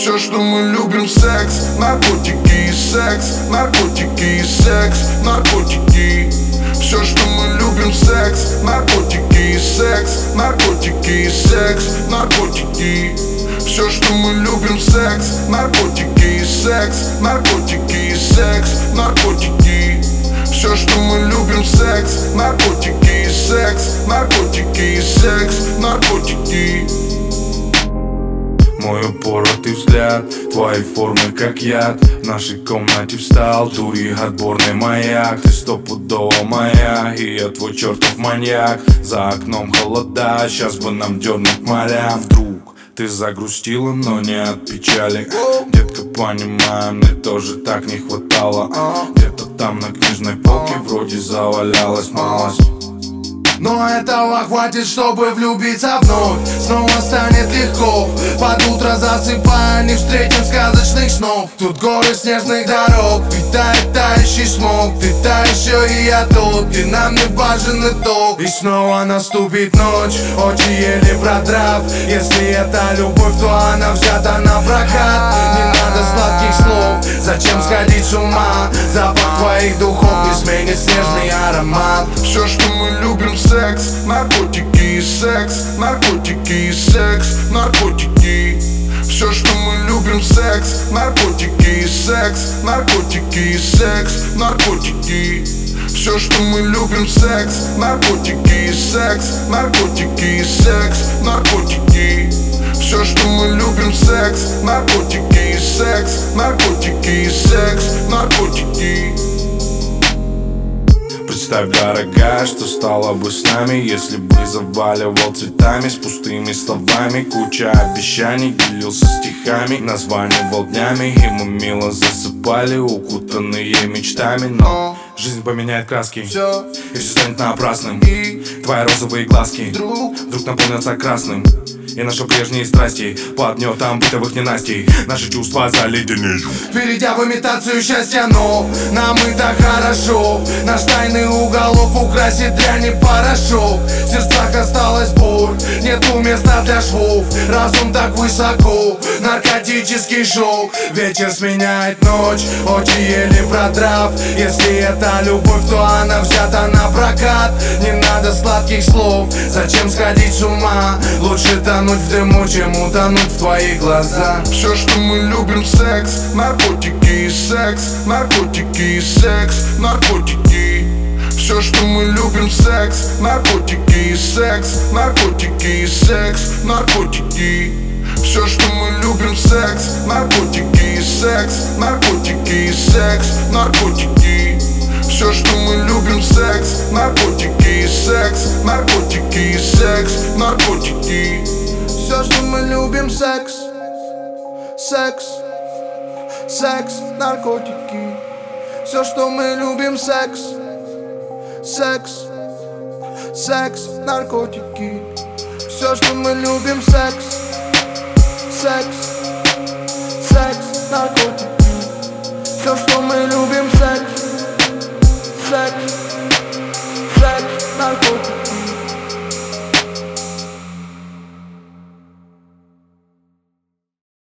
Все, что мы любим, секс, наркотики и секс, наркотики и секс, наркотики. Все, что мы любим, секс, наркотики и секс, наркотики и секс, наркотики. Все, что мы любим, секс, наркотики и секс, наркотики и секс, наркотики. Все, что мы любим, секс, наркотики и секс, наркотики и секс, наркотики. Мой упоротый взгляд, твои формы как яд. В нашей комнате встал тури отборный маяк. Ты стопудово моя, и я твой чертов маньяк. За окном холода, сейчас бы нам дернуть моря. Вдруг ты загрустила, но не от печали. Детка, понимаю, мне тоже так не хватало. Где-то там на книжной полке вроде завалялась малость. Но этого хватит, чтобы влюбиться вновь. Снова станет легко. Под утро засыпая, не встретим сказочных снов. Тут горы снежных дорог, питает тающий смог. Ты та еще и я тот, и нам не важен итог. И снова наступит ночь, очи еле продрав. Если это любовь, то она взята на прокат. Не надо сладких слов, зачем сходить с ума? Запах твоих духов не сменит снежный аромат. Все, что мы любим, секс, наркотики и секс, наркотики и секс, наркотики. Все, что мы любим, секс, наркотики и секс, наркотики и секс, наркотики. Все, что мы любим, секс, наркотики и секс, наркотики и секс, наркотики. Все, что мы любим, секс, наркотики и секс, наркотики и секс, наркотики. Представь, дорогая, что стало бы с нами, если бы заваливал цветами с пустыми словами. Куча обещаний, делился стихами, названивал днями, и мы мило засыпали, укутанные мечтами. Но жизнь поменяет краски, и все станет напрасным. Твои розовые глазки вдруг наполнятся красным. И наши прежние страсти под гнетом бытовых ненастий наши чувства заледенеют. Перейдя в имитацию счастья, но нам и так хорошо. Наш тайный уголок украсит дрянь и порошок. В сердцах осталась боль, нету места для швов. Разум так высоко, наркотический шок. Вечер сменяет ночь, очи еле продрав. Если это любовь, то она взята на прокат. Не надо сладких слов, зачем сходить с ума? Лучше тонуть в дыму, чем утонуть в твоих глазах. Все, что мы любим, секс, наркотики и секс, наркотики и секс, наркотики. Все, что мы любим, секс, наркотики и секс, наркотики и секс, наркотики. Все, что мы любим, секс, наркотики и секс, наркотики и секс, наркотики. Все, что мы любим, секс, наркотики и секс, наркотики и секс, наркотики. Все, что мы любим, секс, секс, секс, наркотики. Все, что мы любим, секс, секс, секс, наркотики. Все, что мы любим, секс, секс, секс, наркотики. Все, что мы любим, секс, секс, секс, наркотики.